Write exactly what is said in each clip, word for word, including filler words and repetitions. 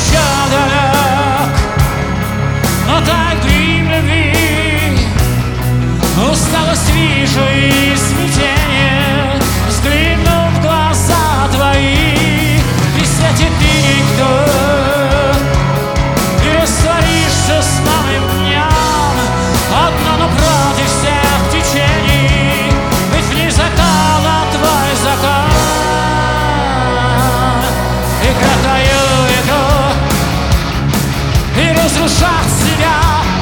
еще далек, но так грим любви. Усталость вижу и смятение, взглянув в глаза твои, при свете ты никто, и растворишься с новым днем, одно, но против всех течений, ведь вне закала твой закон. И кротаю игру, и разрушать себя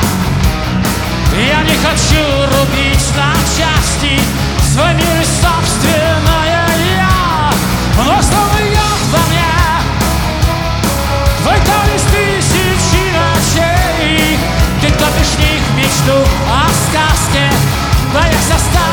я не хочу рубить на части свой мир и собственное я. Но встает во мне твой танец тысячи ночей. Ты топишь в них мечту о сказке, боясь остаться